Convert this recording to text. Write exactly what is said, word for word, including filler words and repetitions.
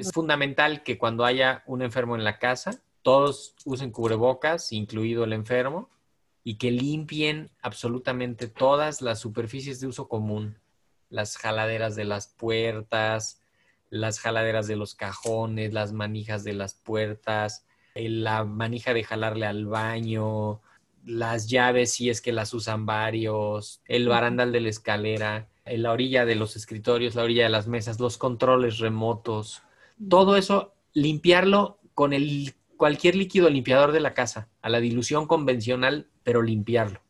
Es fundamental que cuando haya un enfermo en la casa, todos usen cubrebocas, incluido el enfermo, y que limpien absolutamente todas las superficies de uso común, las jaladeras de las puertas, las jaladeras de los cajones, las manijas de las puertas, la manija de jalarle al baño, las llaves si es que las usan varios, el barandal de la escalera, la orilla de los escritorios, la orilla de las mesas, los controles remotos, todo eso, limpiarlo con el cualquier líquido limpiador de la casa, a la dilución convencional, pero limpiarlo.